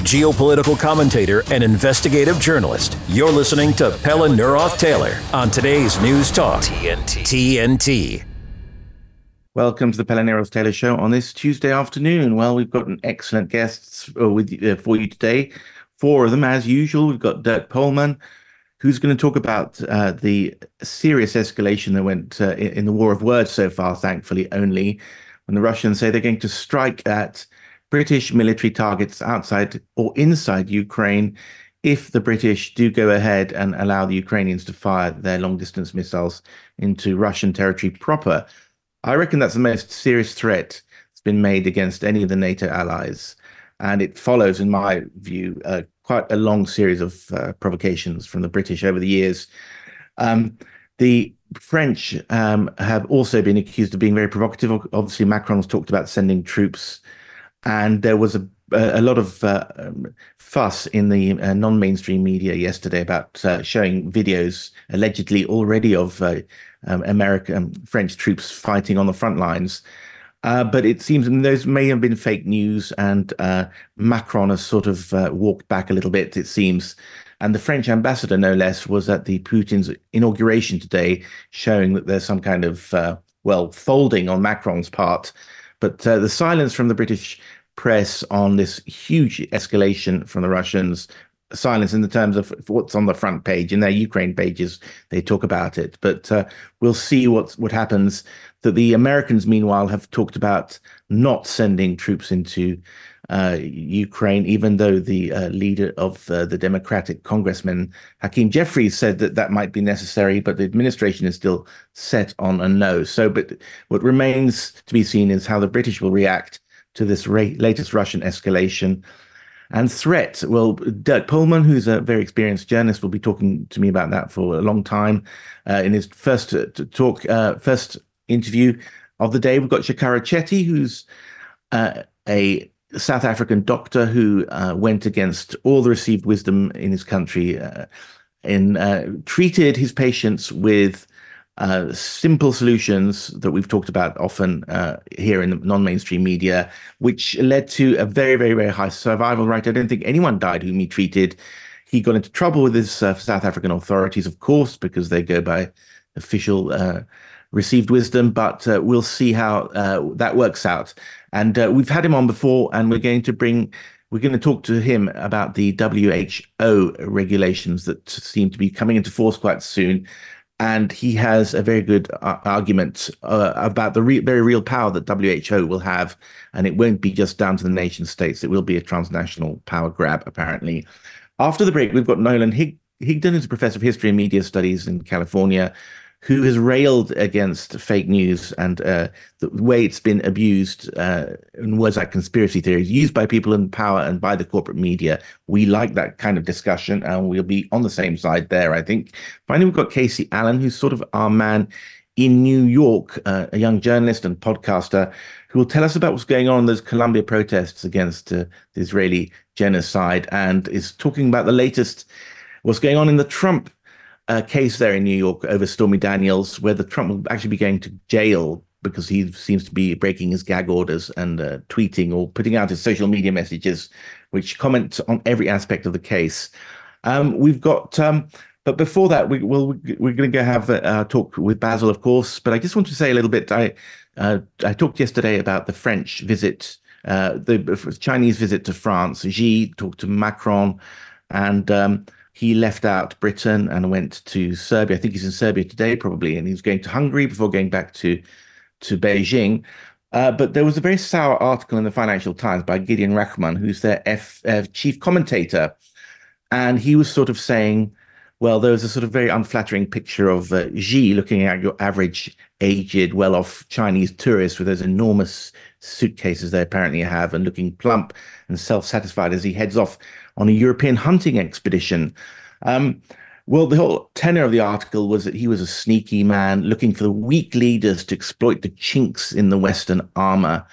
geopolitical commentator and investigative journalist. You're listening to Pelle Neroth-Taylor on today's News Talk TNT. Welcome to the Pelle Neroth-Taylor Show on this Tuesday afternoon. Well, we've got an excellent guests for you today. Four of them, as usual. We've got Dirk Pollmann, who's going to talk about the serious escalation that went in the war of words so far, thankfully only, when the Russians say they're going to strike at British military targets outside or inside Ukraine if the British do go ahead and allow the Ukrainians to fire their long-distance missiles into Russian territory proper. I reckon that's the most serious threat that's been made against any of the NATO allies. And it follows, in my view, quite a long series of provocations from the British over the years. The French have also been accused of being very provocative. Obviously, Macron's talked about sending troops, and there was a lot of fuss in the non-mainstream media yesterday about showing videos allegedly already of French troops fighting on the front lines. But it seems those may have been fake news, and Macron has sort of walked back a little bit, it seems. And the French ambassador, no less, was at the Putin's inauguration today, showing that there's some kind of, folding on Macron's part. But the silence from the British press on this huge escalation from the Russians, silence in the terms of what's on the front page. In their Ukraine pages, they talk about it. But we'll see what happens. That the Americans, meanwhile, have talked about not sending troops into Ukraine, even though the leader of the Democratic Congressman, Hakeem Jeffries, said that might be necessary, but the administration is still set on a no. But what remains to be seen is how the British will react to this latest Russian escalation and threat. Well, Dirk Pollmann, who's a very experienced journalist, will be talking to me about that for a long time. In his first interview of the day, we've got Shakara Chetty, who's a South African doctor who went against all the received wisdom in his country and treated his patients with simple solutions that we've talked about often here in the non-mainstream media, which led to a very, very, very high survival rate. I don't think anyone died whom he treated. He got into trouble with his South African authorities, of course, because they go by official received wisdom, but we'll see how that works out. And we've had him on before, and we're going to talk to him about the WHO regulations that seem to be coming into force quite soon. And he has a very good argument about the very real power that WHO will have. And it won't be just down to the nation states. It will be a transnational power grab, apparently. After the break, we've got Nolan Higdon, who's a professor of history and media studies in California, who has railed against fake news and the way it's been abused in words like conspiracy theories, used by people in power and by the corporate media. We like that kind of discussion, and we'll be on the same side there, I think. Finally, we've got Casey Allen, who's sort of our man in New York, a young journalist and podcaster, who will tell us about what's going on in those Columbia protests against the Israeli genocide, and is talking about the latest, what's going on in the Trump case there in New York over Stormy Daniels, where the Trump will actually be going to jail because he seems to be breaking his gag orders and tweeting or putting out his social media messages, which comment on every aspect of the case. We've got, but before that, we're going to go have a talk with Basil, of course. But I just want to say a little bit. I talked yesterday about the French visit, the Chinese visit to France. Xi talked to Macron, and he left out Britain and went to Serbia. I think he's in Serbia today, probably, and he's going to Hungary before going back to Beijing. But there was a very sour article in the Financial Times by Gideon Rachman, who's their chief commentator, and he was sort of saying, well, there was a sort of very unflattering picture of Xi looking at your average aged, well-off Chinese tourist with those enormous suitcases they apparently have, and looking plump and self-satisfied as he heads off on a European hunting expedition. Well, the whole tenor of the article was that he was a sneaky man looking for the weak leaders to exploit the chinks in the Western armor,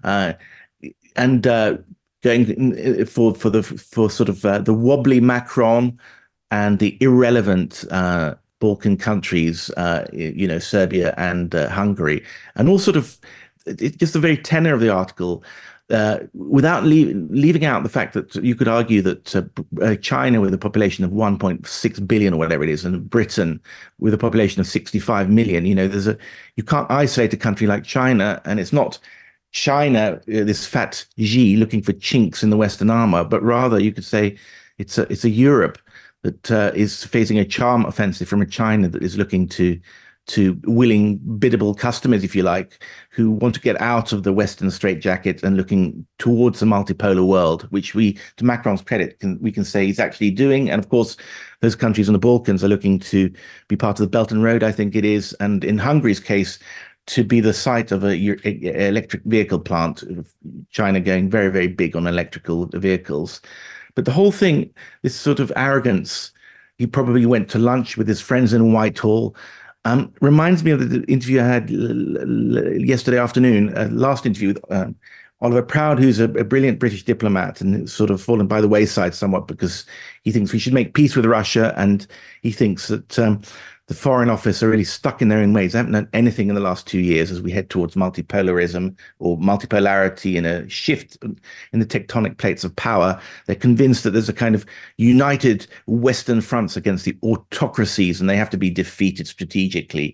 and going for sort of the wobbly Macron and the irrelevant Balkan countries, Serbia and Hungary, and all sort of just the very tenor of the article without leaving out the fact that you could argue that China, with a population of 1.6 billion or whatever it is, and Britain with a population of 65 million, you can't isolate a country like China, and it's not China, this fat Xi looking for chinks in the Western armor, but rather you could say it's a Europe that is facing a charm offensive from a China that is looking to willing, biddable customers, if you like, who want to get out of the Western straitjacket and looking towards the multipolar world, which we, to Macron's credit, we can say he's actually doing. And of course, those countries on the Balkans are looking to be part of the Belt and Road, I think it is. And in Hungary's case, to be the site of a electric vehicle plant, China going very, very big on electrical vehicles. But the whole thing, this sort of arrogance, he probably went to lunch with his friends in Whitehall, reminds me of the interview I had yesterday afternoon, last interview with Oliver Proud, who's a brilliant British diplomat and sort of fallen by the wayside somewhat because he thinks we should make peace with Russia, and he thinks that the Foreign Office are really stuck in their own ways. They haven't done anything in the last 2 years as we head towards multipolarism or multipolarity in a shift in the tectonic plates of power. They're convinced that there's a kind of united Western fronts against the autocracies, and they have to be defeated strategically.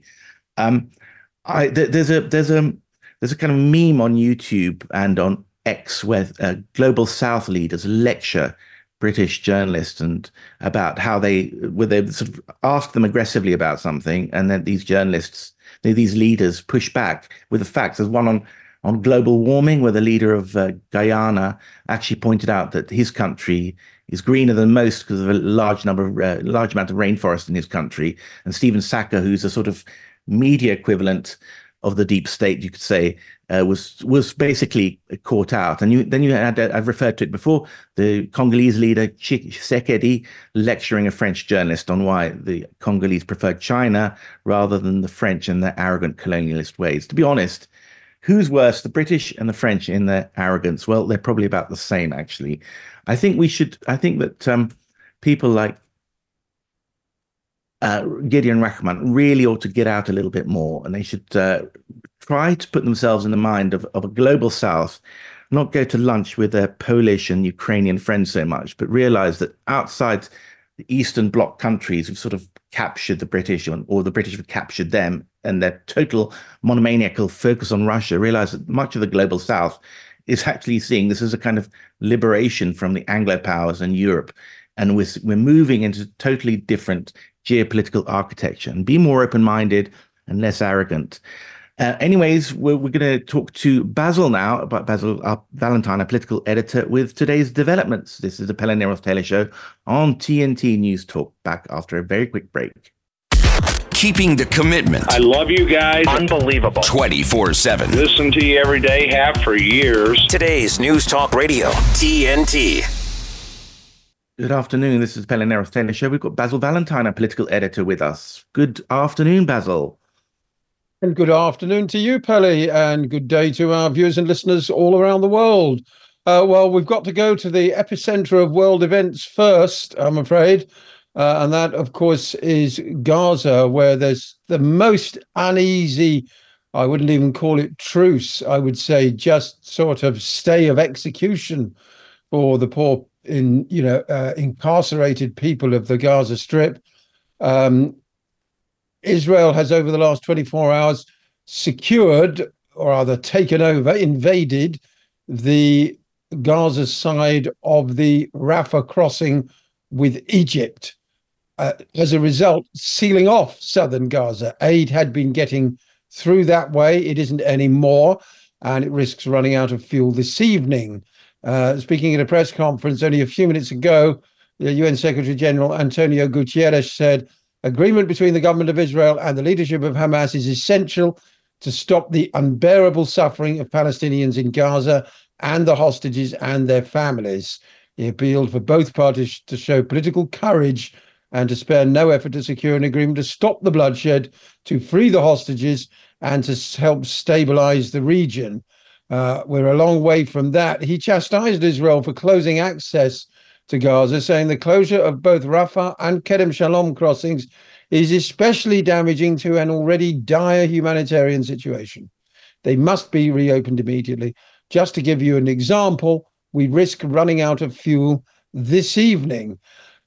There's a kind of meme on YouTube and on X where Global South leaders lecture British journalists and about how they sort of ask them aggressively about something, and then these journalists, these leaders, push back with the facts. There's one on global warming, where the leader of Guyana actually pointed out that his country is greener than most because of a large amount of rainforest in his country. And Stephen Sackur, who's a sort of media equivalent of the deep state, you could say, was basically caught out. And then you had, I've referred to it before, the Congolese leader Tshisekedi lecturing a French journalist on why the Congolese preferred China rather than the French and their arrogant colonialist ways. To be honest, who's worse, the British and the French in their arrogance? Well, they're probably about the same, actually. I think that people like Gideon Rachman really ought to get out a little bit more, and they should try to put themselves in the mind of a global South, not go to lunch with their Polish and Ukrainian friends so much, but realize that outside the Eastern Bloc countries who've sort of captured the British, or the British have captured them, and their total monomaniacal focus on Russia, realize that much of the global South is actually seeing this as a kind of liberation from the Anglo powers and Europe. And we're moving into totally different geopolitical architecture, and be more open-minded and less arrogant. Anyways, we're going to talk to Basil now, about Basil Valentine, a political editor, with today's developments. This is the Pelle Neroth Taylor Show on TNT News Talk, back after a very quick break. Keeping the commitment. I love you guys. Unbelievable. 24/7. Listen to you every day, have for years. Today's News Talk Radio, TNT. Good afternoon. This is Pelle Neroth Taylor Show. We've got Basil Valentine, a political editor, with us. Good afternoon, Basil. And good afternoon to you, Pelle, and good day to our viewers and listeners all around the world. Well, we've got to go to the epicenter of world events first, I'm afraid. And that, of course, is Gaza, where there's the most uneasy, I wouldn't even call it truce, I would say just sort of stay of execution for the poor incarcerated people of the Gaza Strip. Israel has, over the last 24 hours, secured, or rather taken over, invaded the Gaza side of the Rafah crossing with Egypt. As a result, sealing off southern Gaza. Aid had been getting through that way. It isn't anymore, and it risks running out of fuel this evening. Speaking at a press conference only a few minutes ago, the UN Secretary General Antonio Guterres said, agreement between the government of Israel and the leadership of Hamas is essential to stop the unbearable suffering of Palestinians in Gaza and the hostages and their families. He appealed for both parties to show political courage and to spare no effort to secure an agreement to stop the bloodshed, to free the hostages, and to help stabilize the region. We're a long way from that. He chastised Israel for closing access to Gaza, saying the closure of both Rafah and Kerem Shalom crossings is especially damaging to an already dire humanitarian situation. They must be reopened immediately. just to give you an example, we risk running out of fuel this evening.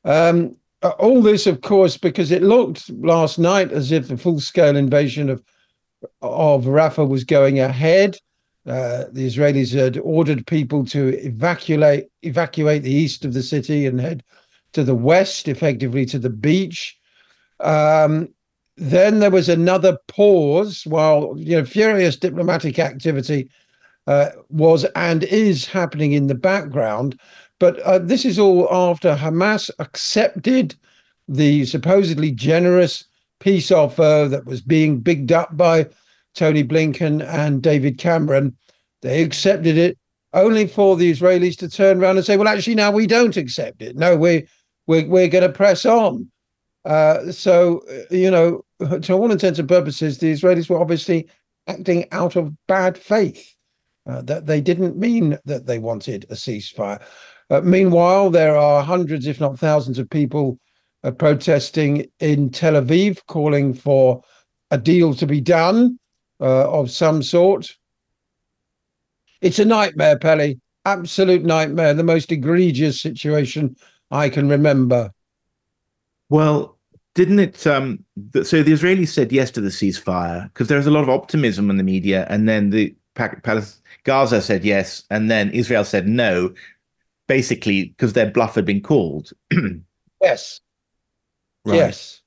All this, of course, because it looked last night as if the full-scale invasion of Rafah was going ahead. The Israelis had ordered people to evacuate the east of the city and head to the west, effectively to the beach. Then there was another pause while furious diplomatic activity was and is happening in the background. But this is all after Hamas accepted the supposedly generous peace offer that was being bigged up by Tony Blinken and David Cameron. They accepted it only for the Israelis to turn around and say, well, actually, now we don't accept it. No, we're going to press on. So, to all intents and purposes, the Israelis were obviously acting out of bad faith, that they didn't mean that they wanted a ceasefire. Meanwhile, there are hundreds, if not thousands, of people protesting in Tel Aviv, calling for a deal to be done of some sort. It's a nightmare, Pele. Absolute nightmare. The most egregious situation I can remember. Well, didn't it? So the Israelis said yes to the ceasefire because there's a lot of optimism in the media, and then Gaza said yes, and then Israel said no, basically because their bluff had been called. Yes. Right. Yes.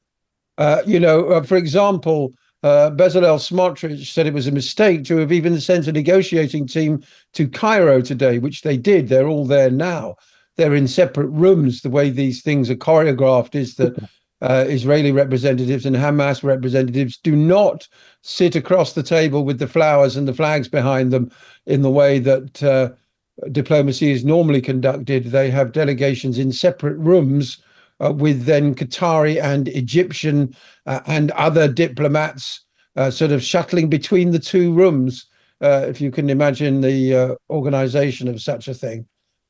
For example, Bezalel Smotrich said it was a mistake to have even sent a negotiating team to Cairo today, which they did. They're all there now. They're in separate rooms. The way these things are choreographed is that Israeli representatives and Hamas representatives do not sit across the table with the flowers and the flags behind them in the way that diplomacy is normally conducted. They have delegations in separate rooms with then Qatari and Egyptian and other diplomats sort of shuttling between the two rooms, if you can imagine the organization of such a thing.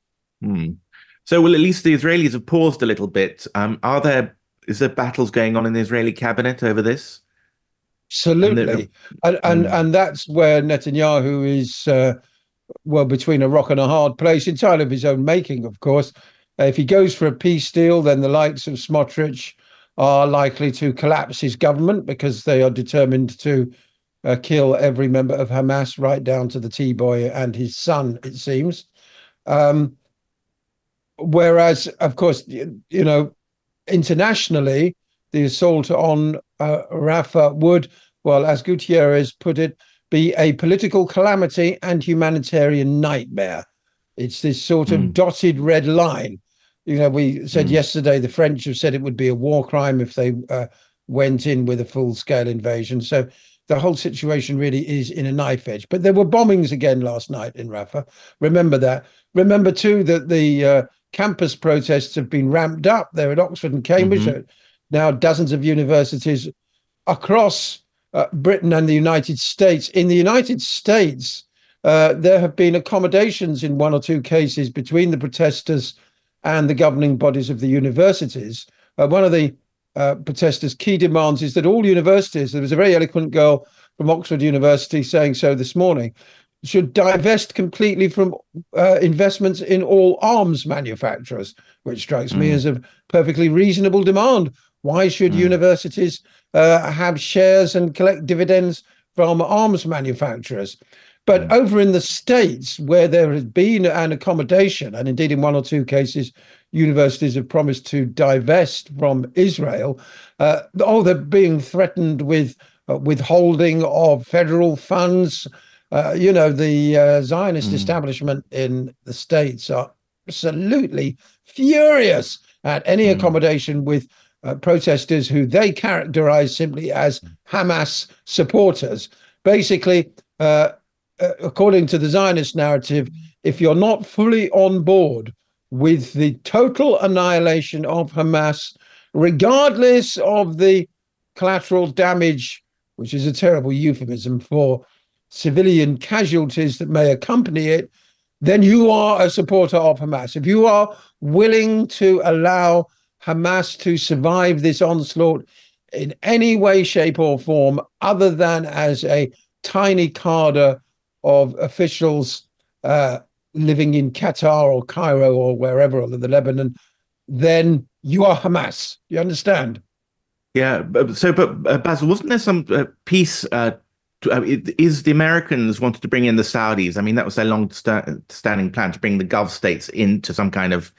So, well, at least the Israelis have paused a little bit. Is there battles going on in the Israeli cabinet over this? Absolutely. And that's where Netanyahu is, between a rock and a hard place, entirely of his own making, of course. If he goes for a peace deal, then the likes of Smotrich are likely to collapse his government because they are determined to kill every member of Hamas, right down to the T-boy and his son, it seems. Whereas, of course, internationally, the assault on Rafah would, well, as Gutierrez put it, be a political calamity and humanitarian nightmare. It's this sort of dotted red line. We said yesterday the French have said it would be a war crime if they went in with a full-scale invasion. So the whole situation really is in a knife edge. But there were bombings again last night in Rafah. Remember that. Remember, too, that the campus protests have been ramped up. They're at Oxford and Cambridge. Now dozens of universities across Britain and the United States. In the United States, there have been accommodations in one or two cases between the protesters and the governing bodies of the universities. One of the protesters' key demands is that all universities, there was a very eloquent girl from Oxford University saying so this morning, should divest completely from investments in all arms manufacturers, which strikes me as a perfectly reasonable demand. Why should universities have shares and collect dividends from arms manufacturers? But over in the States, where there has been an accommodation, and indeed in one or two cases, universities have promised to divest from Israel, they're being threatened with withholding of federal funds. The Zionist establishment in the States are absolutely furious at any accommodation with protesters who they characterize simply as Hamas supporters. Basically, according to the Zionist narrative, if you're not fully on board with the total annihilation of Hamas, regardless of the collateral damage, which is a terrible euphemism for civilian casualties that may accompany it, then you are a supporter of Hamas. If you are willing to allow Hamas to survive this onslaught in any way, shape, or form, other than as a tiny cadre of officials living in Qatar or Cairo or wherever, or the Lebanon, then you are Hamas. You understand? Yeah. But Basil, wasn't there some peace? Is the Americans wanted to bring in the Saudis? I mean, that was their long-standing plan, to bring the Gulf states into some kind of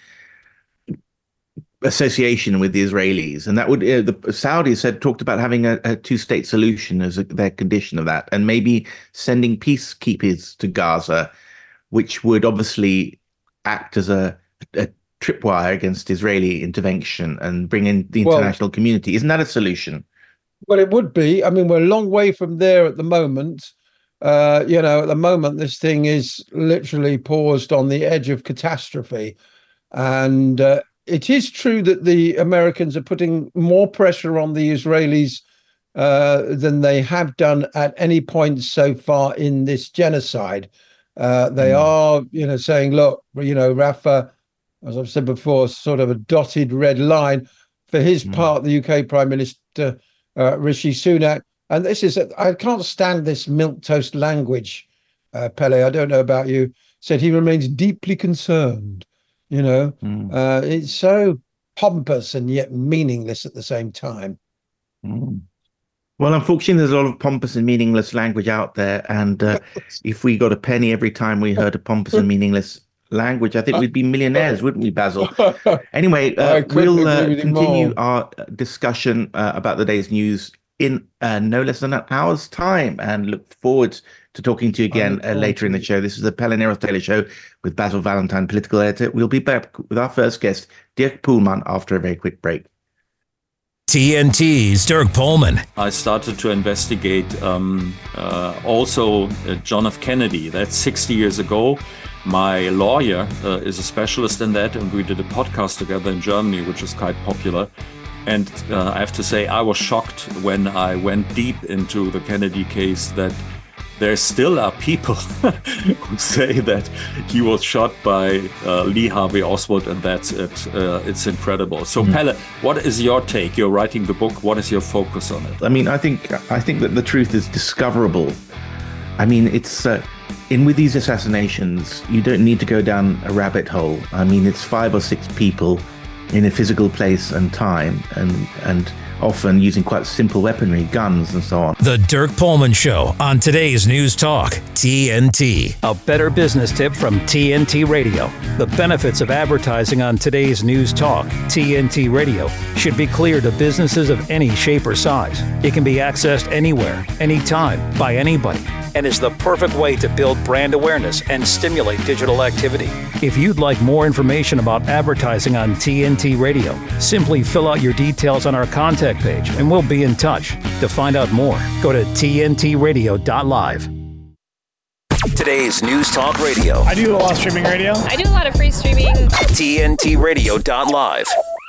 association with the Israelis, and that would the Saudis had talked about having a two-state solution as their condition of that, and maybe sending peacekeepers to Gaza, which would obviously act as a tripwire against Israeli intervention and bring in the international community. Isn't that a solution? Well, it would be. I mean, we're a long way from there at the moment. At the moment, this thing is literally paused on the edge of catastrophe. And it is true that the Americans are putting more pressure on the Israelis than they have done at any point so far in this genocide. They are, saying, look, Rafah, as I've said before, sort of a dotted red line. For his part, the UK Prime Minister, Rishi Sunak, and I can't stand this milquetoast language, Pele, I don't know about you, said he remains deeply concerned. It's so pompous and yet meaningless at the same time. Well, unfortunately, there's a lot of pompous and meaningless language out there. And if we got a penny every time we heard a pompous and meaningless language, I think we'd be millionaires, wouldn't we, Basil? Anyway, we'll continue our discussion about the day's news in no less than an hour's time, and look forward to talking to you again later in the show. This is the Pelle Neroth Taylor Show with Basil Valentine, political editor. We'll be back with our first guest, Dirk Poelman, after a very quick break. TNT's Dirk Poelman. I started to investigate also John F. Kennedy. That's 60 years ago. My lawyer is a specialist in that, and we did a podcast together in Germany, which is quite popular. And I have to say, I was shocked when I went deep into the Kennedy case that there still are people who say that he was shot by Lee Harvey Oswald, and that's it. It's incredible. So, Pelle, what is your take? You're writing the book. What is your focus on it? I mean, I think that the truth is discoverable. I mean, it's with these assassinations, you don't need to go down a rabbit hole. I mean, it's 5 or 6 people in a physical place and time, and often using quite simple weaponry, guns and so on. The Dirk Poelman Show on today's News Talk, TNT. A better business tip from TNT Radio. The benefits of advertising on today's News Talk, TNT Radio, should be clear to businesses of any shape or size. It can be accessed anywhere, anytime, by anybody, and is the perfect way to build brand awareness and stimulate digital activity. If you'd like more information about advertising on TNT Radio, simply fill out your details on our contact page and we'll be in touch. To find out more, go to tntradio.live. Today's News Talk Radio. I do a lot of streaming radio. I do a lot of free streaming. tntradio.live.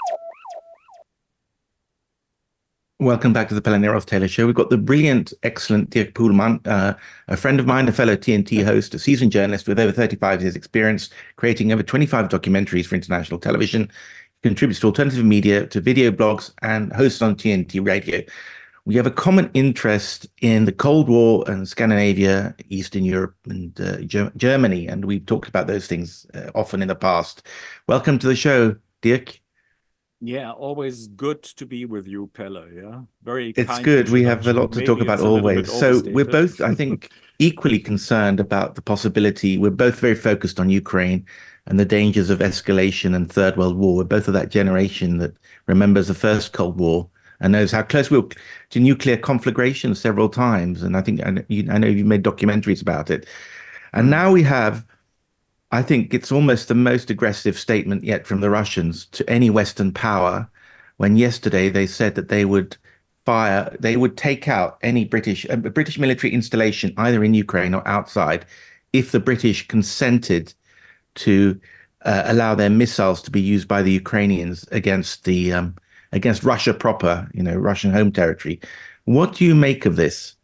Welcome back to the Pelle Neroth Taylor Show. We've got the brilliant, excellent Dirk Poelman, a friend of mine, a fellow TNT host, a seasoned journalist with over 35 years' experience, creating over 25 documentaries for international television. He contributes to alternative media, to video blogs, and hosts on TNT Radio. We have a common interest in the Cold War and Scandinavia, Eastern Europe, and Germany, and we've talked about those things often in the past. Welcome to the show, Dirk. Yeah, always good to be with you, Pelle. Yeah, It's good. We have a lot to talk about always. So we're both, I think, equally concerned about the possibility. We're both very focused on Ukraine and the dangers of escalation and Third World War. We're both of that generation that remembers the first Cold War and knows how close we were to nuclear conflagration several times. And I know you've made documentaries about it. And now we have, I think it's almost the most aggressive statement yet from the Russians to any Western power, when yesterday they said that they would take out any British military installation either in Ukraine or outside if the British consented to allow their missiles to be used by the Ukrainians against Russia proper, Russian home territory. What do you make of this?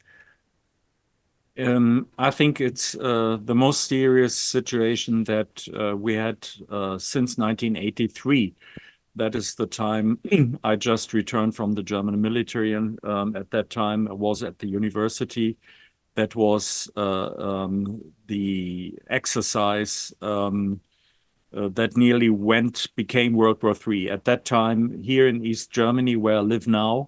I think it's the most serious situation that we had since 1983. That is the time I just returned from the German military, and at that time I was at the university. that was the exercise that nearly became World War III. At that time, here in East Germany, where I live now,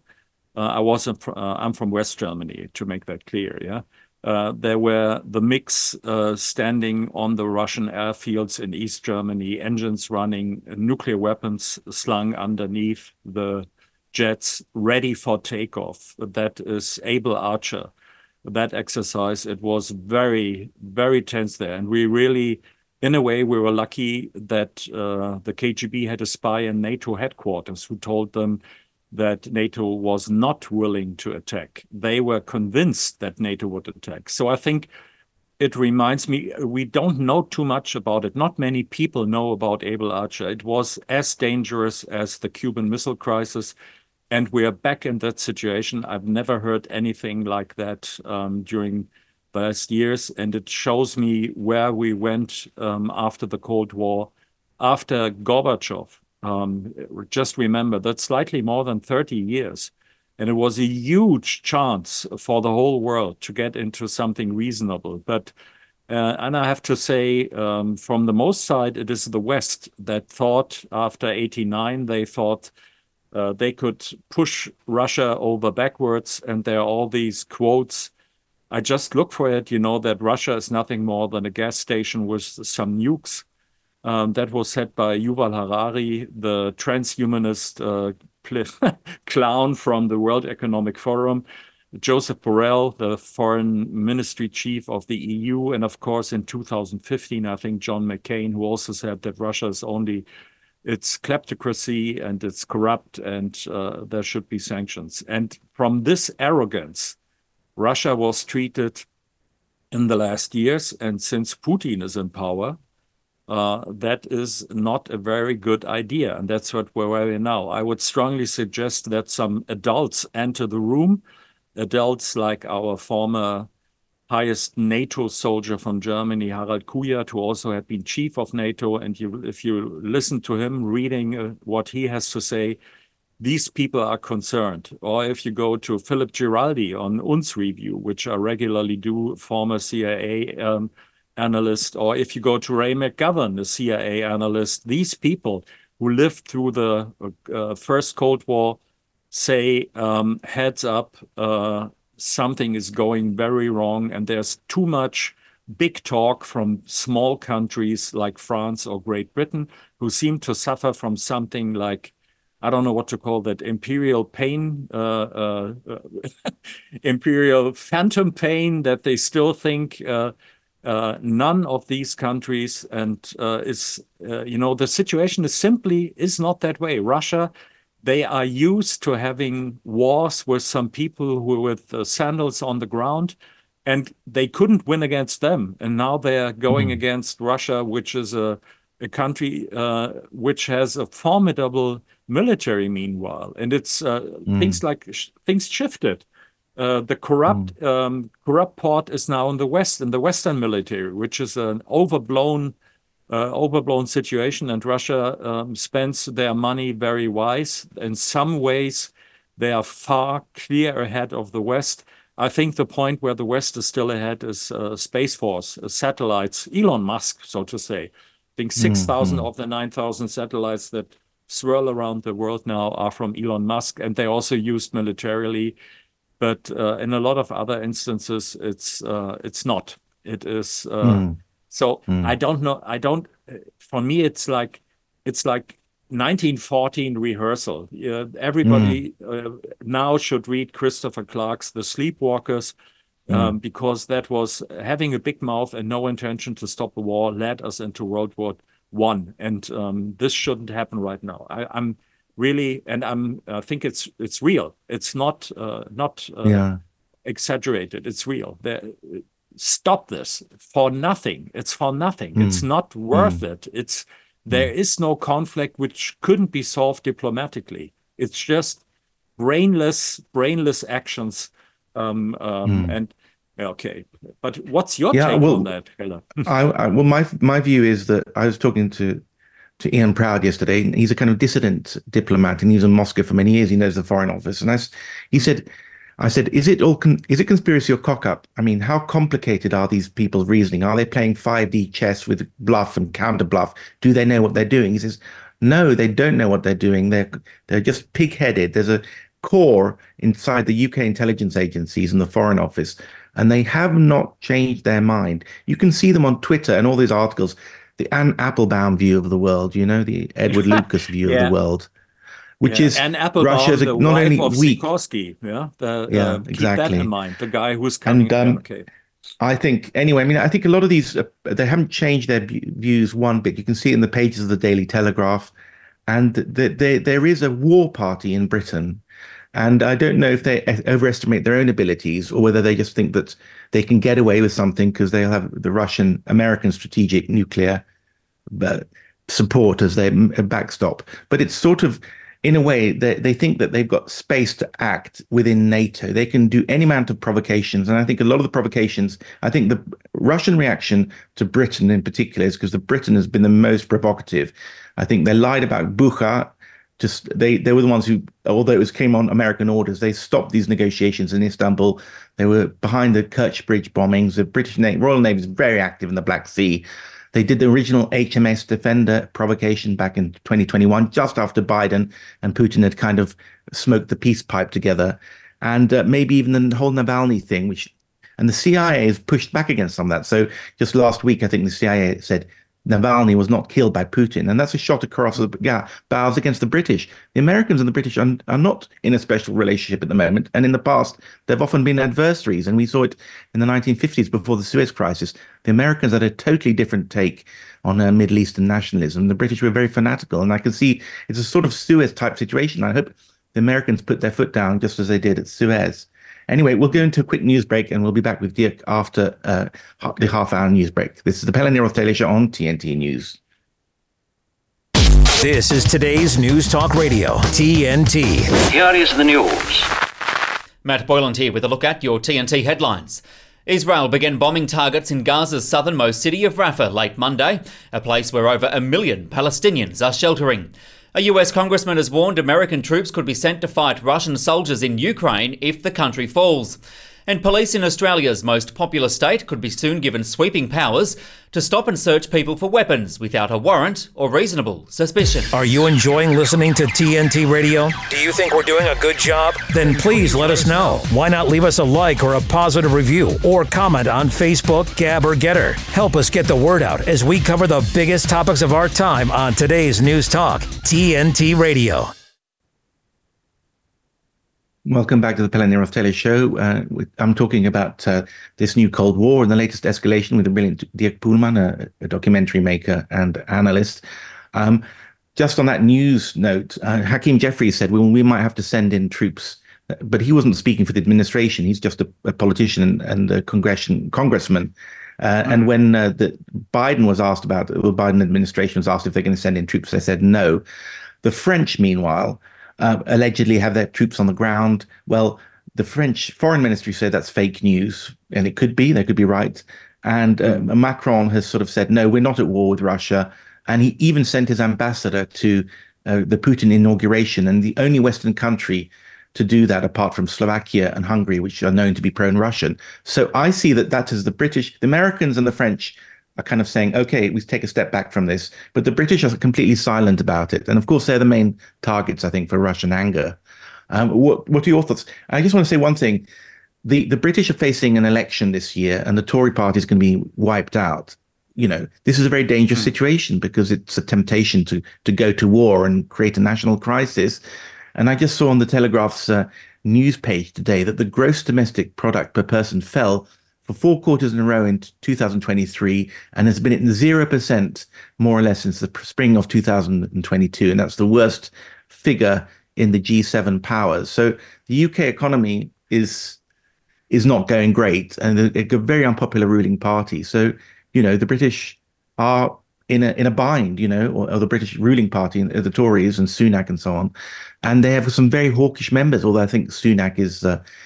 I'm from West Germany, to make that clear, yeah. There were the MiGs standing on the Russian airfields in East Germany, engines running, nuclear weapons slung underneath the jets, ready for takeoff. That is Able Archer. That exercise, it was very, very tense there. And we really, in a way, we were lucky that the KGB had a spy in NATO headquarters who told them that NATO was not willing to attack. They were convinced that NATO would attack. So I think it reminds me, we don't know too much about it. Not many people know about Able Archer. It was as dangerous as the Cuban Missile Crisis. And we are back in that situation. I've never heard anything like that during the last years. And it shows me where we went after the Cold War, after Gorbachev. Just remember, that's slightly more than 30 years. And it was a huge chance for the whole world to get into something reasonable. But, and I have to say, from the most side, it is the West that thought after 89, they thought they could push Russia over backwards. And there are all these quotes. I just look for it, that Russia is nothing more than a gas station with some nukes. That was said by Yuval Harari, the transhumanist clown from the World Economic Forum, Joseph Borrell, the foreign ministry chief of the EU, and of course in 2015, I think John McCain, who also said that Russia is only it's kleptocracy and it's corrupt and there should be sanctions. And from this arrogance, Russia was treated in the last years, and since Putin is in power, that is not a very good idea. And that's what we're now. I would strongly suggest that some adults enter the room, adults like our former highest NATO soldier from Germany, Harald Kujat, who also had been chief of NATO. And if you listen to him reading what he has to say, these people are concerned. Or if you go to Philip Giraldi on UNS Review, which I regularly do, former CIA analyst, or if you go to Ray McGovern, the CIA analyst, these people who lived through the first Cold War say, heads up, something is going very wrong, and there's too much big talk from small countries like France or Great Britain, who seem to suffer from something like, I don't know what to call that, imperial pain, imperial phantom pain, that they still think none of these countries and the situation is not that way. Russia, they are used to having wars with some people who are with sandals on the ground, and they couldn't win against them. And now they are going against Russia, which is a country which has a formidable military meanwhile. And it's things shifted. The corrupt part is now in the West, in the Western military, which is an overblown situation. And Russia spends their money very wise. In some ways, they are far clear ahead of the West. I think the point where the West is still ahead is Space Force, satellites, Elon Musk, so to say. I think 6,000 of the 9,000 satellites that swirl around the world now are from Elon Musk, and they're also used militarily. But in a lot of other instances, it's not. It is I don't know. For me, it's like 1914 rehearsal. Everybody now should read Christopher Clark's The Sleepwalkers, because that was having a big mouth and no intention to stop the war led us into World War I. And this shouldn't happen right now. I'm really, and I think it's real. It's not exaggerated. It's real. Stop this for nothing. It's for nothing. It's not worth it. There is no conflict which couldn't be solved diplomatically. It's just brainless actions. And okay, but what's your take on that, Hella? My view is that I was talking to Ian Proud yesterday, and he's a kind of dissident diplomat, and he was in Moscow for many years. He knows the Foreign Office, and he said I said, is it conspiracy or cock up? I mean, how complicated are these people's reasoning? Are they playing 5D chess with bluff and counter bluff? Do they know what they're doing? He says, no, they don't know what they're doing. They're just pig-headed. There's a core inside the UK intelligence agencies and the Foreign Office, and they have not changed their mind. You can see them on Twitter and all these articles. The Anne Applebaum view of the world, the Edward Lucas view of the world. Which is Anne Applebaum, Russia's the not wife only of weak. Sikorsky, exactly. Keep that in mind. The guy who's coming. Okay. I think I think a lot of these they haven't changed their views one bit. You can see it in the pages of the Daily Telegraph, and there is a war party in Britain, and I don't know if they overestimate their own abilities or whether they just think that they can get away with something because they'll have the American strategic nuclear support as their backstop. But it's sort of, in a way, they think that they've got space to act within NATO. They can do any amount of provocations. And I think a lot of the provocations, I think the Russian reaction to Britain in particular is because Britain has been the most provocative. I think they lied about Bucha. They were the ones who, although it came on American orders, they stopped these negotiations in Istanbul. They were behind the Kerch Bridge bombings. The British Royal Navy is very active in the Black Sea. They did the original HMS Defender provocation back in 2021, just after Biden and Putin had kind of smoked the peace pipe together. And maybe even the whole Navalny thing, and the CIA has pushed back against some of that. So just last week, I think the CIA said Navalny was not killed by Putin. And that's a shot across the bows against the British. The Americans and the British are not in a special relationship at the moment. And in the past, they've often been adversaries. And we saw it in the 1950s before the Suez Crisis. The Americans had a totally different take on Middle Eastern nationalism. The British were very fanatical. And I can see it's a sort of Suez type situation. I hope the Americans put their foot down just as they did at Suez. Anyway, we'll go into a quick news break and we'll be back with Dirk after the half-hour news break. This is the Pell and Neroth Daily Show on TNT News. This is today's News Talk Radio, TNT. Here is the news. Matt Boyland here with a look at your TNT headlines. Israel began bombing targets in Gaza's southernmost city of Rafah late Monday, a place where over 1 million Palestinians are sheltering. A US congressman has warned American troops could be sent to fight Russian soldiers in Ukraine if the country falls. And police in Australia's most populous state could be soon given sweeping powers to stop and search people for weapons without a warrant or reasonable suspicion. Are you enjoying listening to TNT Radio? Do you think we're doing a good job? Then please let us know. Why not leave us a like or a positive review or comment on Facebook, Gab, or Getter? Help us get the word out as we cover the biggest topics of our time on today's News Talk, TNT Radio. Welcome back to the Pell and Neroth Daily Show. I'm talking about this new Cold War and the latest escalation with the brilliant Dirk Poelman, a documentary maker and analyst. Just on that news note, Hakeem Jeffries said, well, we might have to send in troops, but he wasn't speaking for the administration. He's just a politician and a congressman. And when the Biden was asked about, the Biden administration was asked if they're going to send in troops, they said no. The French, meanwhile, allegedly have their troops on the ground. Well, the French foreign ministry said that's fake news, and it could be, they could be right. And Macron has sort of said, no, we're not at war with Russia. And he even sent his ambassador to the Putin inauguration, and the only Western country to do that apart from Slovakia and Hungary, which are known to be pro-Russian. So I see that is the British, the Americans and the French are kind of saying, okay, we take a step back from this. But the British are completely silent about it. And of course, they're the main targets, I think, for Russian anger. What are your thoughts? I just want to say one thing. The British are facing an election this year, and the Tory party is going to be wiped out. This is a very dangerous situation because it's a temptation to go to war and create a national crisis. And I just saw on the Telegraph's news page today that the gross domestic product per person fell for 4 quarters in a row in 2023 and has been at 0% more or less since the spring of 2022. And that's the worst figure in the G7 powers. So the UK economy is not going great, and a very unpopular ruling party. So, the British are in a bind, or the British ruling party, the Tories and Sunak and so on. And they have some very hawkish members, although I think Sunak is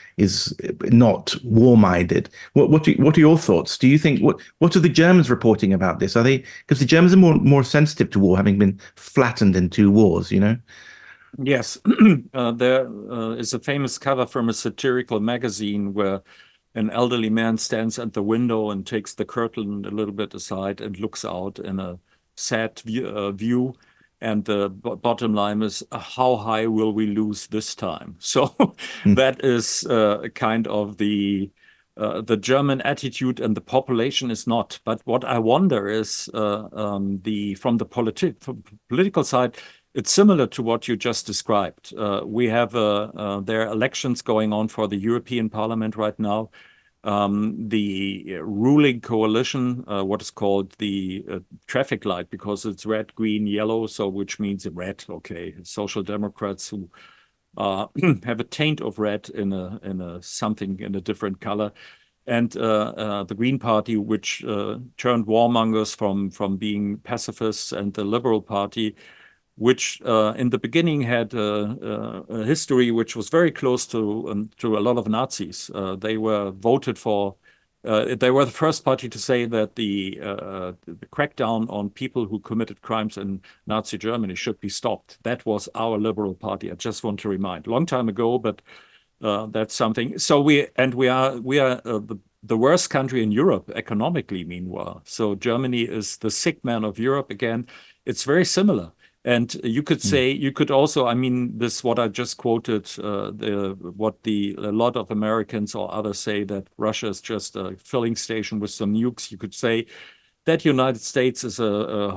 not war-minded. What are your thoughts? Do you think what are the Germans reporting about this? Are they, because the Germans are more sensitive to war, having been flattened in 2 wars? Yes, there is a famous cover from a satirical magazine where an elderly man stands at the window and takes the curtain a little bit aside and looks out in a sad view. And the bottom line is, how high will we lose this time? So that is kind of the German attitude, and the population is not. But what I wonder is from the political side, it's similar to what you just described. We have there are elections going on for the European Parliament right now. The ruling coalition, what is called the traffic light, because it's red, green, yellow, so which means red. Okay, Social Democrats who have a taint of red in a different color, and the Green Party, which turned warmongers from being pacifists, and the Liberal Party, which in the beginning had a history which was very close to a lot of Nazis. They were voted for. They were the first party to say that the crackdown on people who committed crimes in Nazi Germany should be stopped. That was our Liberal Party. I just want to remind, long time ago, but that's something. So we are the worst country in Europe economically. Meanwhile, so Germany is the sick man of Europe again. It's very similar. And you could say, you could also, I mean, this, what I just quoted, what a lot of Americans or others say, that Russia is just a filling station with some nukes. You could say that United States is a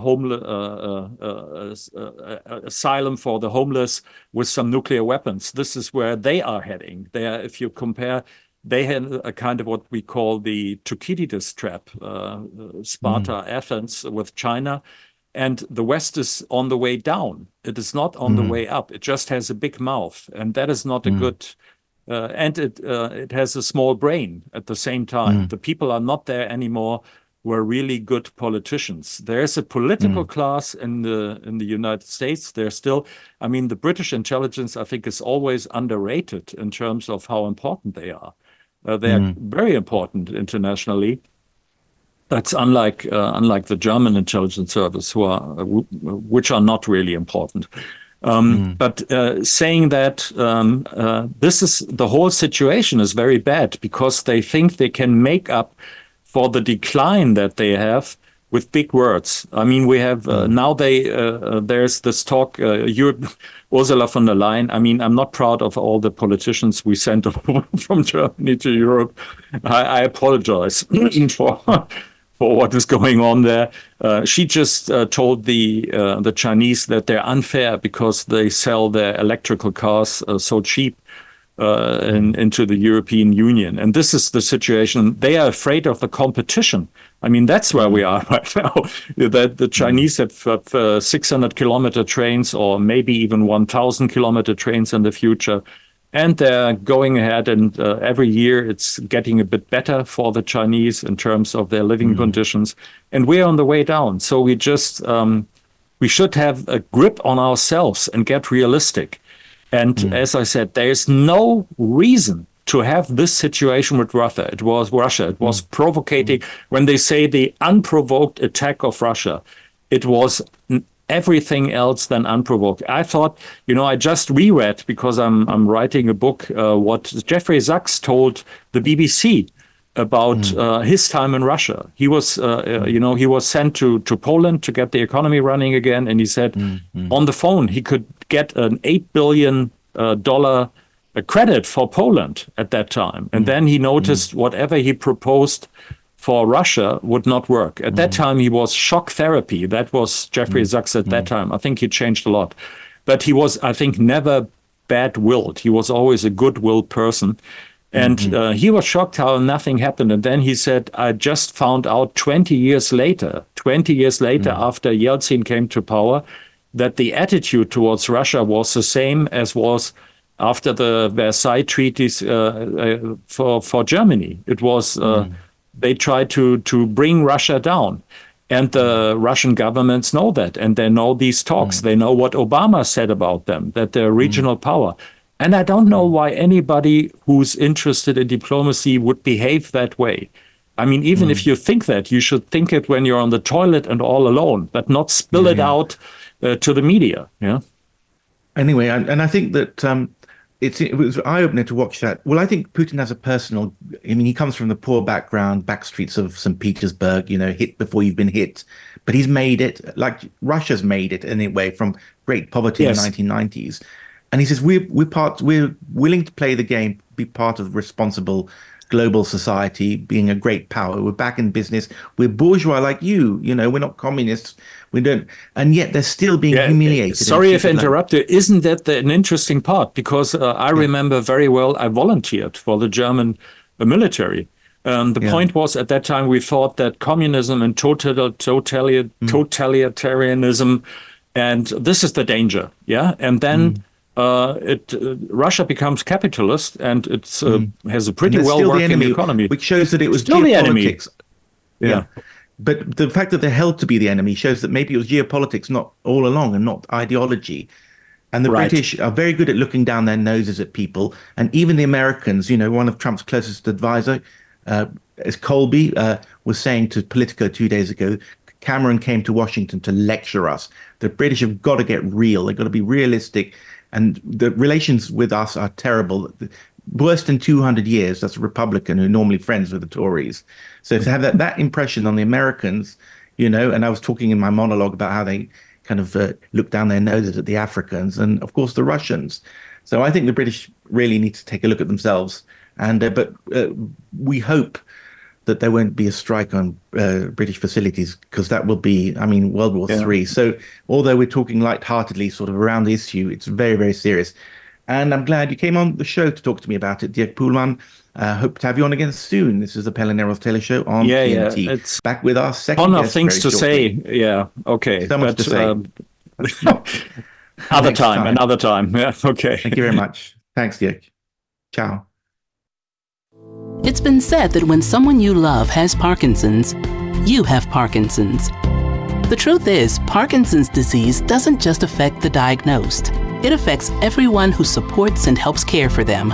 asylum for the homeless with some nuclear weapons. This is where they are heading. If you compare, they had a kind of what we call the Thucydides trap, Sparta, Athens with China. And the West is on the way down. It is not on the way up. It just has a big mouth, and that is not a good. And it has a small brain at the same time. The people are not there anymore who are really good politicians. There is a political class in the United States. There's still, I mean, the British intelligence, I think, is always underrated in terms of how important they are. They are very important internationally. That's unlike the German intelligence service, which are not really important. But saying that this is the whole situation is very bad, because they think they can make up for the decline that they have with big words. I mean, we have now there's this talk. Ursula von der Leyen. I mean, I'm not proud of all the politicians we sent from Germany to Europe. I apologize for what is going on there. She just told the Chinese that they're unfair because they sell their electrical cars so cheap into the European Union. And this is the situation. They are afraid of the competition. I mean, that's where we are right now. That the Chinese have 600-kilometer trains, or maybe even 1,000-kilometer trains in the future. And they're going ahead, and every year it's getting a bit better for the Chinese in terms of their living conditions. And we're on the way down. So we just, we should have a grip on ourselves and get realistic. And as I said, there is no reason to have this situation with Russia. It was provocating. When they say the unprovoked attack of Russia, it was everything else than unprovoked. I thought, I just reread, because I'm writing a book, what Jeffrey Sachs told the BBC about his time in Russia. He was, he was sent to Poland to get the economy running again, and he said on the phone he could get an $8 billion credit for Poland at that time, and then he noticed whatever he proposed for Russia would not work. At that time, he was shock therapy. That was Jeffrey Sachs at that time. I think he changed a lot. But he was, I think, never bad-willed. He was always a good-willed person. And he was shocked how nothing happened. And then he said, I just found out 20 years later after Yeltsin came to power, that the attitude towards Russia was the same as was after the Versailles treaties for Germany. It was... They tried to bring Russia down. And the Russian governments know that. And they know these talks. They know what Obama said about them, that they're regional power. And I don't know why anybody who's interested in diplomacy would behave that way. I mean, even if you think that, you should think it when you're on the toilet and all alone, but not spill it out to the media. Yeah. Anyway, and I think that it was eye-opening to watch that. Well, I think Putin has a personal. I mean, he comes from the poor background, back streets of St. Petersburg. Hit before you've been hit, but he's made it. Like Russia's made it anyway from great poverty in the 1990s. And he says we're willing to play the game, be part of responsible global society, being a great power. We're back in business. We're bourgeois like you. We're not communists. We don't, and yet they're still being humiliated. Sorry if I interrupted. Isn't that an interesting part? Because I remember very well, I volunteered for the German military. The point was, at that time, we thought that communism and totalitarianism, and this is the danger. Yeah, and then. Russia becomes capitalist, and it has a pretty well-working economy, which shows that it was still geopolitics. The enemy. Yeah, but the fact that they're held to be the enemy shows that maybe it was geopolitics, not all along, and not ideology. And the British are very good at looking down their noses at people, and even the Americans. One of Trump's closest advisor, is Colby, was saying to Politico 2 days ago, Cameron came to Washington to lecture us. The British have got to get real. They've got to be realistic. And the relations with us are terrible. Worse than 200 years. That's a Republican who's normally friends with the Tories. So to have that impression on the Americans, and I was talking in my monologue about how they kind of look down their noses at the Africans and, of course, the Russians. So I think the British really need to take a look at themselves. And but we hope that there won't be a strike on British facilities, because that will be, World War III. So although we're talking lightheartedly sort of around the issue, it's very, very serious. And I'm glad you came on the show to talk to me about it, Dirk Poelman. Hope to have you on again soon. This is the Pelle Neroth Tele Show on TNT. Yeah, it's back with our second ton of guest things to shortly. say. Yeah, okay. So much to say. Another time. Yeah, okay. Thank you very much. Thanks, Dirk. Ciao. It's been said that when someone you love has Parkinson's, you have Parkinson's. The truth is, Parkinson's disease doesn't just affect the diagnosed. It affects everyone who supports and helps care for them.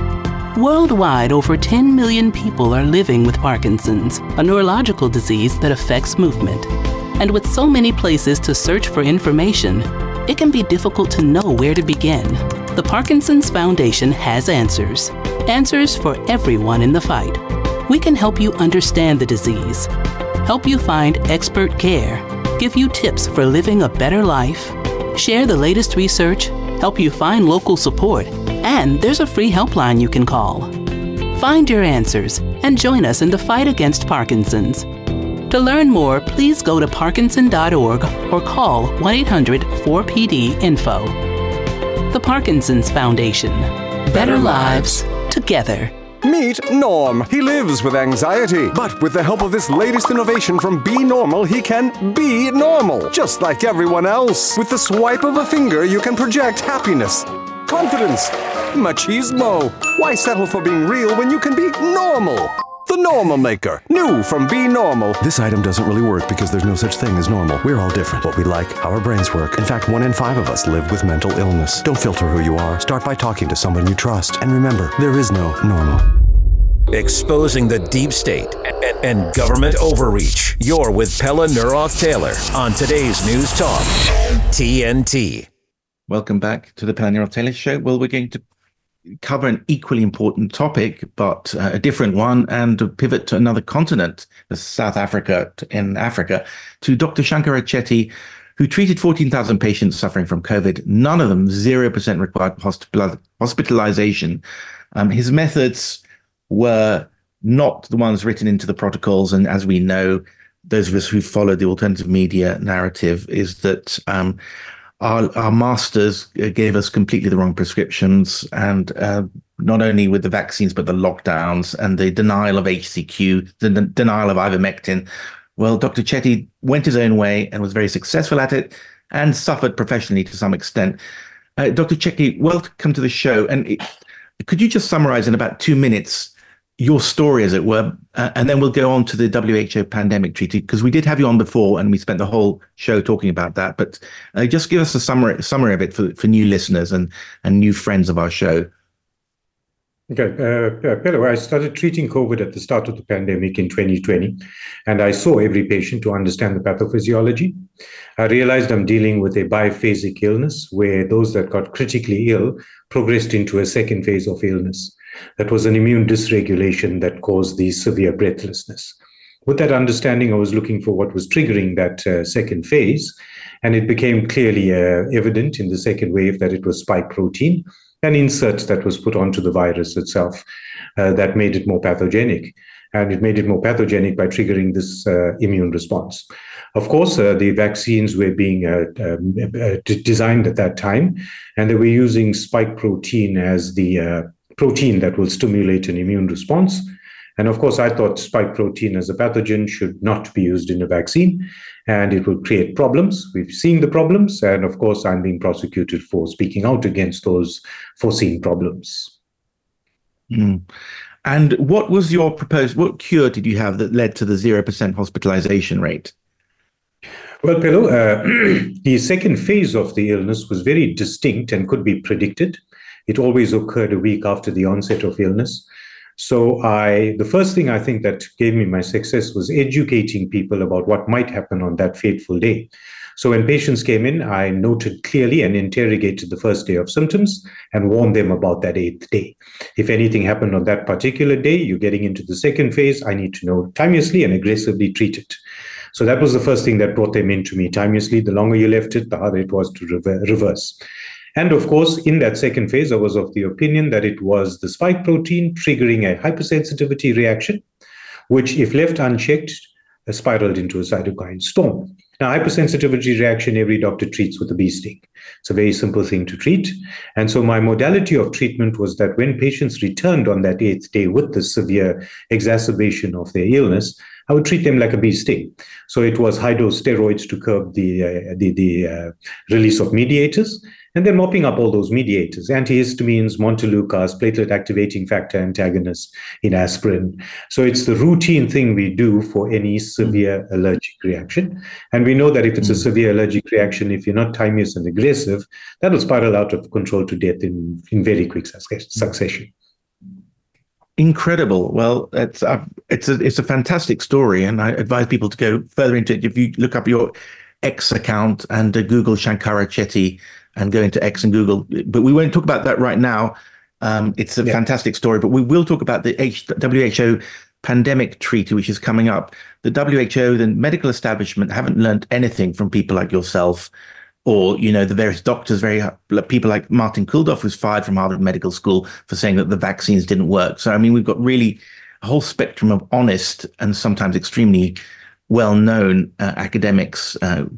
Worldwide, over 10 million people are living with Parkinson's, a neurological disease that affects movement. And with so many places to search for information, it can be difficult to know where to begin. The Parkinson's Foundation has answers. Answers for everyone in the fight. We can help you understand the disease, help you find expert care, give you tips for living a better life, share the latest research, help you find local support, and there's a free helpline you can call. Find your answers and join us in the fight against Parkinson's. To learn more, please go to parkinson.org or call 1-800-4PD-INFO. The Parkinson's Foundation. Better lives together. Meet Norm. He lives with anxiety, but with the help of this latest innovation from Be Normal, he can be normal, just like everyone else. With the swipe of a finger, you can project happiness, confidence, machismo. Why settle for being real when you can be normal? The Normal Maker. New from Be Normal. This item doesn't really work because there's no such thing as normal. We're all different. What we like, how our brains work. In fact, 1 in 5 of us live with mental illness. Don't filter who you are. Start by talking to someone you trust. And remember, there is no normal. Exposing the deep state and government overreach. You're with Pelle Neroth Taylor on today's News Talk, TNT. Welcome back to the Pelle Neroth Taylor Show. Well, we're going to cover an equally important topic, but a different one, and to pivot to another continent, South Africa, in Africa, to Dr. Shankara Chetty, who treated 14,000 patients suffering from COVID. None of them 0% required hospitalization. His methods were not the ones written into the protocols, and as we know, those of us who follow the alternative media narrative, is that our masters gave us completely the wrong prescriptions, and not only with the vaccines, but the lockdowns and the denial of HCQ, the denial of ivermectin. Well, Dr. Chetty went his own way and was very successful at it and suffered professionally to some extent. Dr. Chetty, welcome to the show. And could you just summarize in about 2 minutes your story, as it were, and then we'll go on to the WHO pandemic treaty, because we did have you on before and we spent the whole show talking about that. But just give us a summary of it for new listeners and new friends of our show. Okay, Pello, I started treating COVID at the start of the pandemic in 2020, and I saw every patient to understand the pathophysiology. I realized I'm dealing with a biphasic illness where those that got critically ill progressed into a second phase of illness. That was an immune dysregulation that caused the severe breathlessness. With that understanding, I was looking for what was triggering that second phase, and it became clearly evident in the second wave that it was spike protein, an insert that was put onto the virus itself that made it more pathogenic. And it made it more pathogenic by triggering this immune response. Of course, the vaccines were being designed at that time, and they were using spike protein as the protein that will stimulate an immune response. And of course, I thought spike protein as a pathogen should not be used in a vaccine, and it will create problems. We've seen the problems, and of course, I'm being prosecuted for speaking out against those foreseen problems. Mm. And what was your what cure did you have that led to the 0% hospitalization rate? Well, Pello, the second phase of the illness was very distinct and could be predicted. It always occurred a week after the onset of illness. So the first thing I think that gave me my success was educating people about what might happen on that fateful day. So when patients came in, I noted clearly and interrogated the first day of symptoms and warned them about that 8th day. If anything happened on that particular day, you're getting into the second phase, I need to know timeously and aggressively treat it. So that was the first thing that brought them into me timeously. The longer you left it, the harder it was to reverse. And of course, in that second phase, I was of the opinion that it was the spike protein triggering a hypersensitivity reaction, which, if left unchecked, spiraled into a cytokine storm. Now, hypersensitivity reaction, every doctor treats with a bee sting. It's a very simple thing to treat. And so my modality of treatment was that when patients returned on that 8th day with the severe exacerbation of their illness, I would treat them like a bee sting. So it was high-dose steroids to curb the release of mediators, and then mopping up all those mediators, antihistamines, montelukast, platelet activating factor antagonists in aspirin. So it's the routine thing we do for any severe allergic reaction. And we know that if it's a severe allergic reaction, if you're not timeous and aggressive, that'll spiral out of control to death in very quick succession. Incredible. Well, it's a fantastic story, and I advise people to go further into it. If you look up your X account and Google Shankara Chetty and go into X and Google, but we won't talk about that right now. It's a fantastic story, but we will talk about the WHO pandemic treaty, which is coming up. The WHO, the medical establishment, haven't learned anything from people like yourself, or, the various doctors, people like Martin Kulldorff, who's fired from Harvard Medical School for saying that the vaccines didn't work. So, I mean, we've got really a whole spectrum of honest and sometimes extremely well-known academics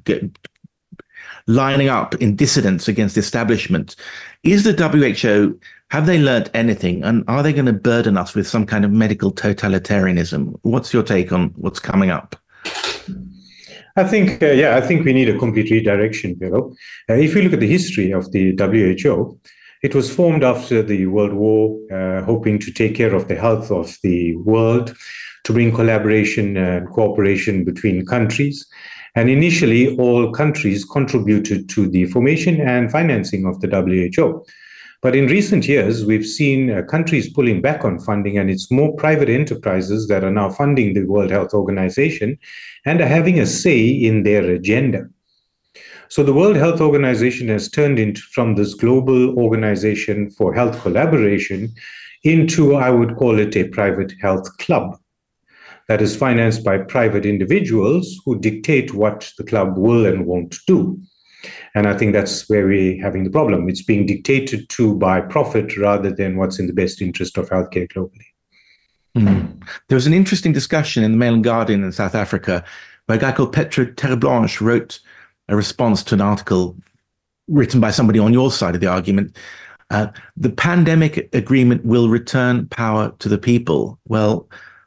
lining up in dissidence against the establishment. Is the WHO, have they learnt anything? And are they going to burden us with some kind of medical totalitarianism? What's your take on what's coming up? I think we need a complete redirection, Pello. If you look at the history of the WHO, it was formed after the World War, hoping to take care of the health of the world, to bring collaboration and cooperation between countries. And initially, all countries contributed to the formation and financing of the WHO. But in recent years, we've seen countries pulling back on funding, and it's more private enterprises that are now funding the World Health Organization and are having a say in their agenda. So the World Health Organization has turned from this global organization for health collaboration into, I would call it, a private health club that is financed by private individuals who dictate what the club will and won't do. And I think that's where we're having the problem. It's being dictated to by profit rather than what's in the best interest of healthcare globally. There was an interesting discussion in the Mail and Guardian in South Africa where a guy called Petro Terreblanche wrote a response to an article written by somebody on your side of the argument. The pandemic agreement will return power to the people. Well,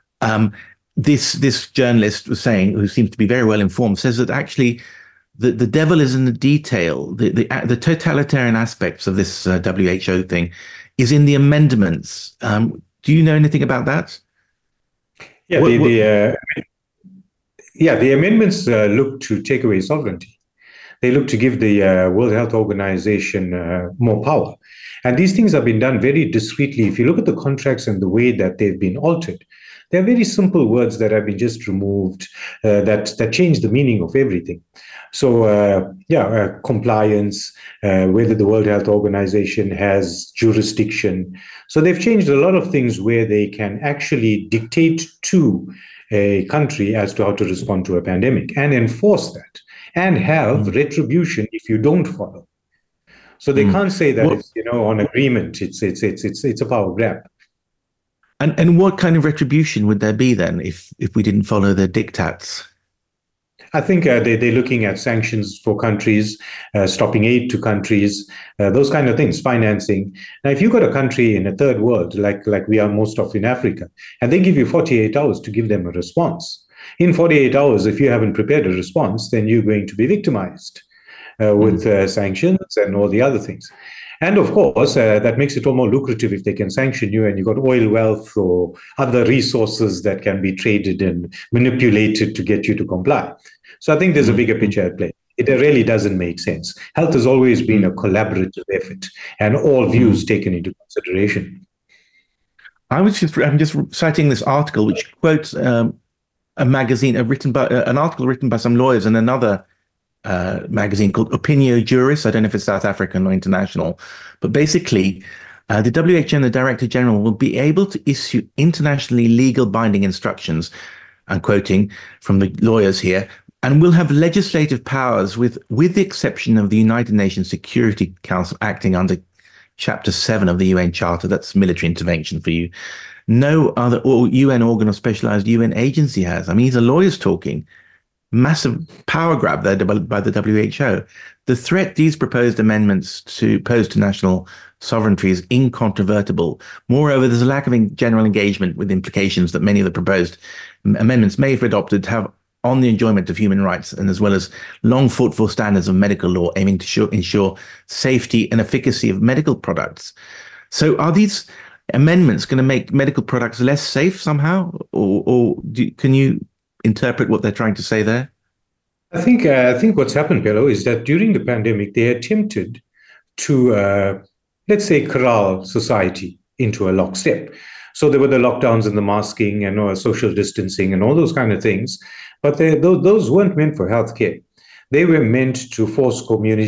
this journalist was saying, who seems to be very well informed, says that actually the devil is in the detail. The totalitarian aspects of this WHO thing is in the amendments. Do you know anything about that? Yeah, the amendments look to take away sovereignty. They look to give the World Health Organization more power. And these things have been done very discreetly. If you look at the contracts and the way that they've been altered, they're very simple words that have been just removed that change the meaning of everything. So, compliance, whether the World Health Organization has jurisdiction. So they've changed a lot of things where they can actually dictate to a country as to how to respond to a pandemic and enforce that and have retribution if you don't follow. So they can't say that it's, on agreement. It's a power grab. And what kind of retribution would there be then if we didn't follow their diktats? I think they're looking at sanctions for countries, stopping aid to countries, those kind of things, financing. Now, if you've got a country in a third world, like we are most of in Africa, and they give you 48 hours to give them a response. In 48 hours, if you haven't prepared a response, then you're going to be victimized with sanctions and all the other things. And of course, that makes it all more lucrative if they can sanction you and you've got oil wealth or other resources that can be traded and manipulated to get you to comply. So I think there's a bigger picture at play. It really doesn't make sense. Health has always been a collaborative effort and all views taken into consideration. I'm just citing this article which quotes a magazine an article written by some lawyers and another magazine called Opinio Juris. I don't know if it's South African or international, but basically the WHO and the Director General will be able to issue internationally legal binding instructions, I'm quoting from the lawyers here, and will have legislative powers with the exception of the United Nations Security Council acting under Chapter 7 of the UN Charter. That's military intervention for you. No other UN organ or specialized UN agency has. I mean, these are lawyers talking. Massive power grab there by the WHO. The threat these proposed amendments pose to national sovereignty is incontrovertible. Moreover, there's a lack of general engagement with implications that many of the proposed amendments may, if adopted, have on the enjoyment of human rights, and as well as long fought for standards of medical law aiming to ensure safety and efficacy of medical products. So are these amendments going to make medical products less safe somehow? Can you interpret what they're trying to say there? I think what's happened, Bello, is that during the pandemic, they attempted to, let's say, corral society into a lockstep. So there were the lockdowns and the masking and social distancing and all those kind of things. But those weren't meant for healthcare. They were meant to force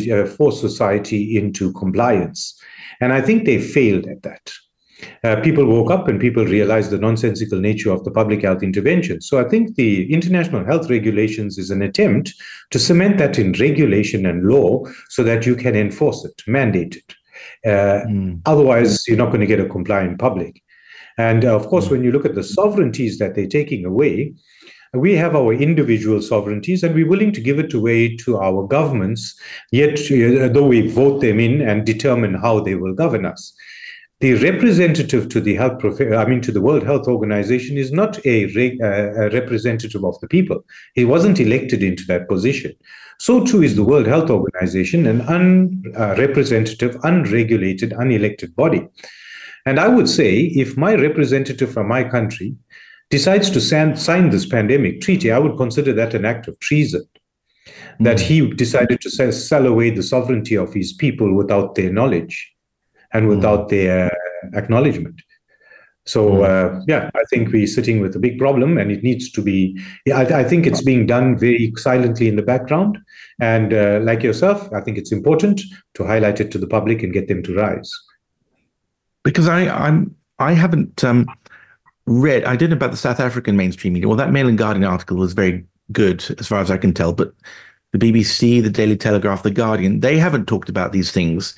society into compliance. And I think they failed at that. People woke up and people realized the nonsensical nature of the public health intervention. So I think the international health regulations is an attempt to cement that in regulation and law so that you can enforce it, mandate it. Otherwise, you're not going to get a compliant public. And of course, when you look at the sovereignties that they're taking away, we have our individual sovereignties and we're willing to give it away to our governments, yet though we vote them in and determine how they will govern us. The representative to the to the World Health Organization is not a representative of the people. He wasn't elected into that position. So too is the World Health Organization, an unrepresentative, unregulated, unelected body. And I would say if my representative from my country decides to sign this pandemic treaty, I would consider that an act of treason. That he decided to sell away the sovereignty of his people without their knowledge and without their acknowledgement. So, I think we're sitting with a big problem and it needs to be, I think it's being done very silently in the background. And like yourself, I think it's important to highlight it to the public and get them to rise. Because I haven't read, I don't know about the South African mainstream media. Well, that Mail and Guardian article was very good as far as I can tell, but the BBC, the Daily Telegraph, the Guardian, they haven't talked about these things.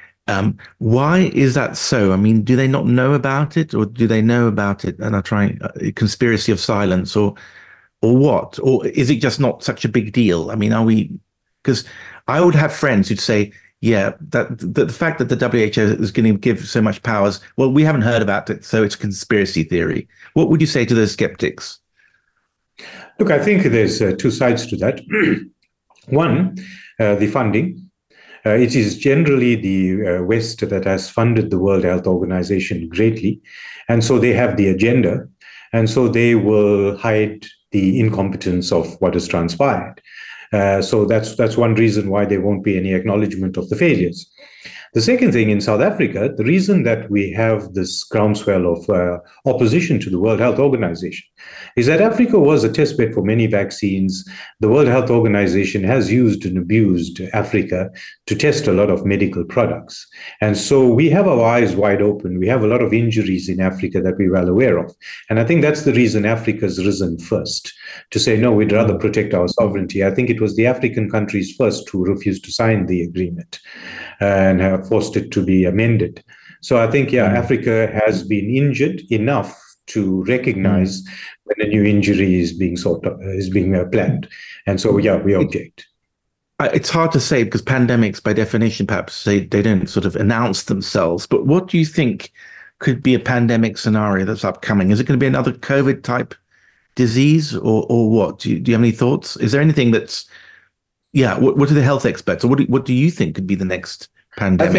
Why is that so? I mean, do they not know about it, or do they know about it and are trying conspiracy of silence, or what? Or is it just not such a big deal? I mean, because I would have friends who'd say, yeah, that the fact that the WHO is going to give so much powers, well, we haven't heard about it, so it's a conspiracy theory. What would you say to those skeptics? Look, I think there's two sides to that. One, the funding. It is generally the West that has funded the World Health Organization greatly, and so they have the agenda, and so they will hide the incompetence of what has transpired. So that's one reason why there won't be any acknowledgement of the failures. The second thing, in South Africa, the reason that we have this groundswell of opposition to the World Health Organization is that Africa was a testbed for many vaccines. The World Health Organization has used and abused Africa to test a lot of medical products. And so we have our eyes wide open. We have a lot of injuries in Africa that we're well aware of. And I think that's the reason Africa's risen first, to say, no, we'd rather protect our sovereignty. I think it was the African countries first who refused to sign the agreement and have forced it to be amended. So I think, Africa has been injured enough to recognize when a new injury is being planned. And so, we object. It's hard to say because pandemics, by definition, perhaps they don't sort of announce themselves. But what do you think could be a pandemic scenario that's upcoming? Is it going to be another COVID type disease or what? Do you have any thoughts? Is there anything that's, what are the health experts, or what do you think could be the next pandemic?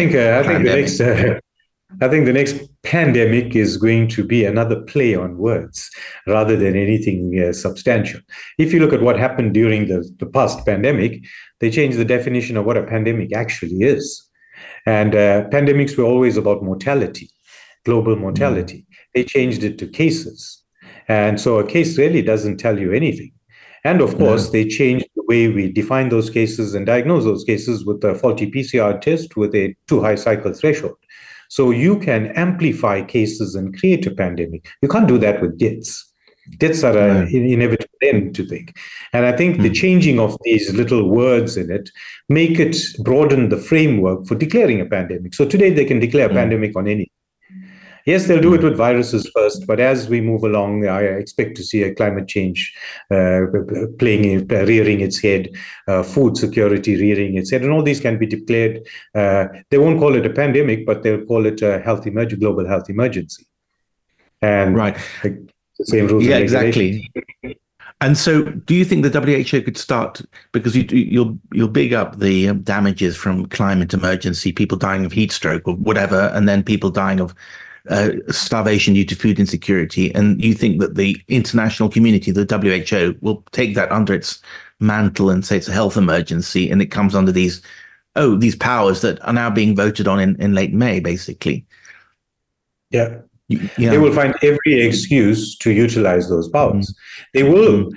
I think the next pandemic is going to be another play on words rather than anything substantial. If you look at what happened during the past pandemic, they changed the definition of what a pandemic actually is. And pandemics were always about mortality, global mortality. They changed it to cases. And so a case really doesn't tell you anything. And of course, they changed the way we define those cases and diagnose those cases with a faulty PCR test with a too high cycle threshold. So you can amplify cases and create a pandemic. You can't do that with deaths. Deaths are an inevitable end to think. And I think the changing of these little words in it make it broaden the framework for declaring a pandemic. So today they can declare a pandemic on anything. Yes, they'll do it with viruses first, but as we move along, I expect to see a climate change rearing its head, food security rearing its head, and all these can be declared. They won't call it a pandemic, but they'll call it a global health emergency. And the same rules. Yeah, exactly. And so, do you think the WHO could start, because you'll big up the damages from climate emergency, people dying of heat stroke or whatever, and then people dying of starvation due to food insecurity, and you think that the international community, the WHO, will take that under its mantle and say it's a health emergency, and it comes under these powers that are now being voted on in late May, basically. They will find every excuse to utilize those powers. They will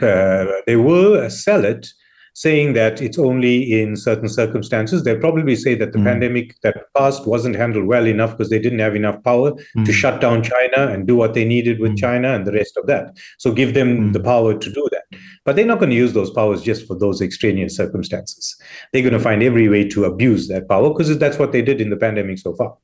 sell it, saying that it's only in certain circumstances. They'll probably say that the pandemic that passed wasn't handled well enough because they didn't have enough power to shut down China and do what they needed with China and the rest of that. So give them the power to do that. But they're not going to use those powers just for those extraneous circumstances. They're going to find every way to abuse that power because that's what they did in the pandemic so far.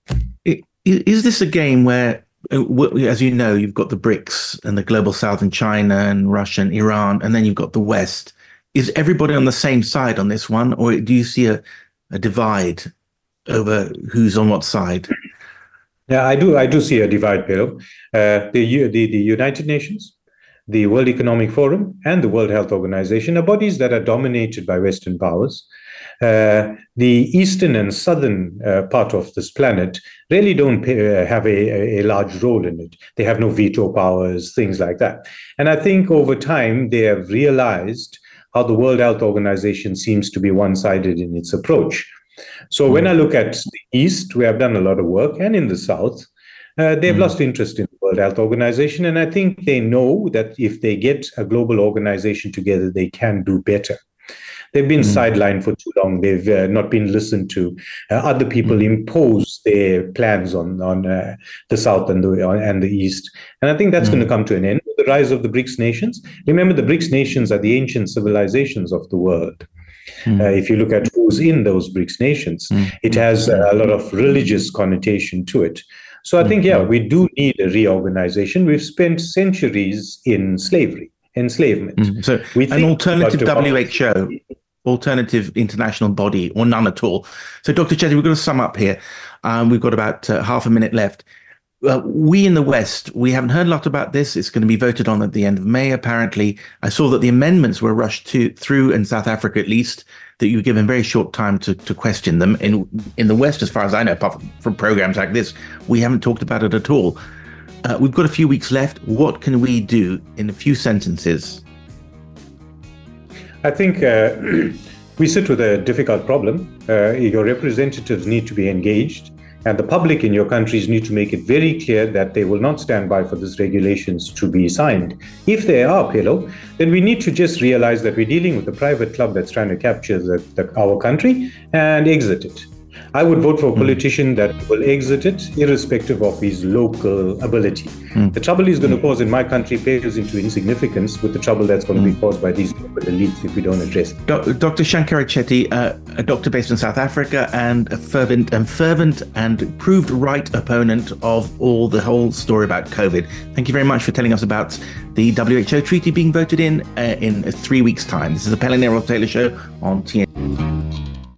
Is this a game where, as you know, you've got the BRICS and the Global South and China and Russia and Iran, and then you've got the West. Is everybody on the same side on this one, or do you see a divide over who's on what side? Yeah, I do see a divide, Pedro. The United Nations, the World Economic Forum, and the World Health Organization are bodies that are dominated by Western powers. The eastern and southern part of this planet really don't have a large role in it. They have no veto powers, things like that. And I think over time they have realized how the World Health Organization seems to be one-sided in its approach. So when I look at the East, we have done a lot of work, and in the South, they've lost interest in the World Health Organization. And I think they know that if they get a global organization together, they can do better. They've been sidelined for too long. They've not been listened to. Other people impose their plans on the South and the East. And I think that's going to come to an end with the rise of the BRICS nations. Remember, the BRICS nations are the ancient civilizations of the world. If you look at who's in those BRICS nations, it has a lot of religious connotation to it. So I think, we do need a reorganization. We've spent centuries in enslavement. So an alternative WHO, alternative international body, or none at all. So Dr. Chetty, we're going to sum up here. We've got about half a minute left. We in the West, we haven't heard a lot about this. It's going to be voted on at the end of May, apparently. I saw that the amendments were rushed through in South Africa, at least, that you were given very short time to question them. In the West, as far as I know, apart from programs like this, we haven't talked about it at all. We've got a few weeks left. What can we do in a few sentences? I think we sit with a difficult problem. Your representatives need to be engaged, and the public in your countries need to make it very clear that they will not stand by for these regulations to be signed. If they are, Philo, then we need to just realize that we're dealing with a private club that's trying to capture our country and exit it. I would vote for a politician that will exit it, irrespective of his local ability. The trouble he's going to cause in my country pales into insignificance with the trouble that's going to be caused by these local elites if we don't address it. Dr. Shankara Chetty, a doctor based in South Africa and a fervent and proved right opponent of the whole story about COVID. Thank you very much for telling us about the WHO treaty being voted in 3 weeks' time. This is the Pelling Errol Taylor Show on TNT.